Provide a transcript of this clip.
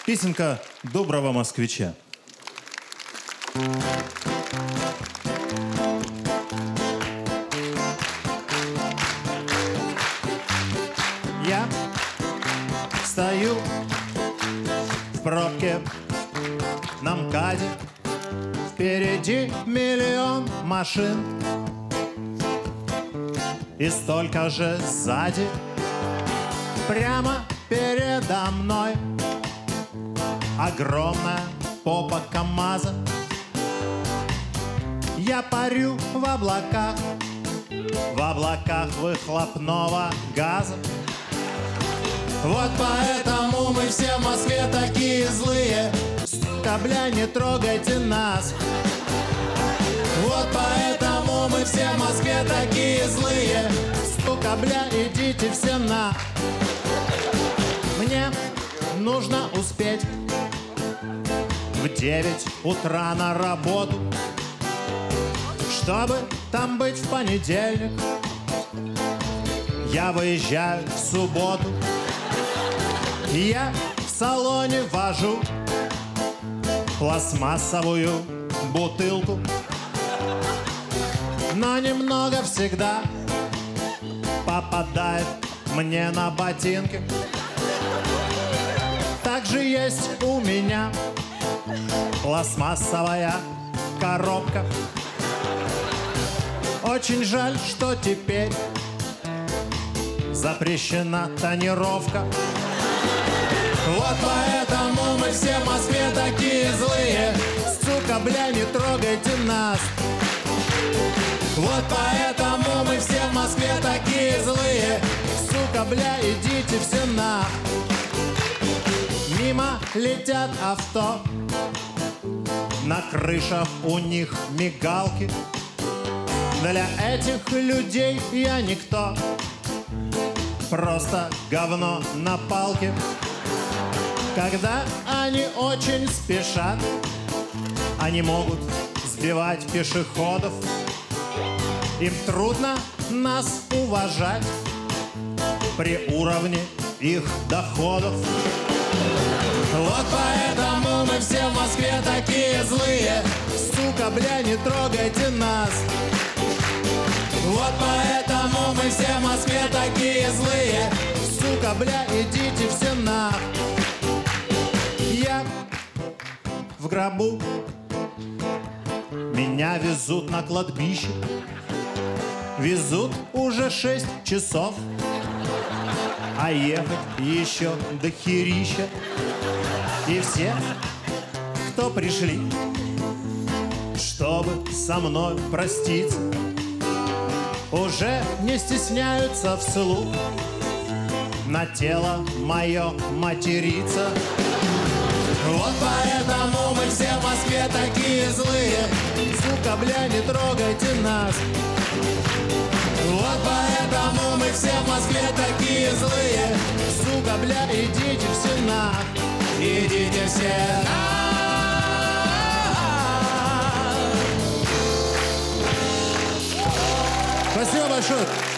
Песенка доброго москвича. Я стою в пробке на МКАДе. Впереди миллион машин и столько же сзади. Прямо передо мной огромная попа КамАЗа. Я парю в облаках выхлопного газа. Вот поэтому мы все в Москве такие злые. Сука, бля, не трогайте нас. Вот поэтому мы все в Москве такие злые. Сука, бля, идите все на. Мне нужно успеть в 9 утра на работу, чтобы там быть в понедельник. Я выезжаю в субботу. Я в салоне вожу пластмассовую бутылку, но немного всегда попадает мне на ботинки. Также есть у меня пластмассовая коробка. Очень жаль, что теперь запрещена тонировка. Вот поэтому мы все в Москве такие злые. Сука, бля, не трогайте нас. Вот поэтому мы все в Москве такие злые. Сука, бля, идите все на. Мимо летят авто, на крышах у них мигалки. Для этих людей я никто, просто говно на палке. Когда они очень спешат, они могут сбивать пешеходов. Им трудно нас уважать при уровне их доходов. Вот поэтому мы все в Москве такие злые. Сука, бля, не трогайте нас. Вот поэтому мы все в Москве такие злые. Сука, бля, идите все на. Я в гробу, меня везут на кладбище. Везут уже 6 часов, а ехать еще до херища. И все, кто пришли, чтобы со мной проститься, уже не стесняются вслух на тело мое материться. Вот поэтому мы все в Москве такие злые. Сука, бля, не трогайте нас. Вот поэтому мы все в Москве такие злые. Сука, бля, идите все на. Идите все на. Спасибо большое.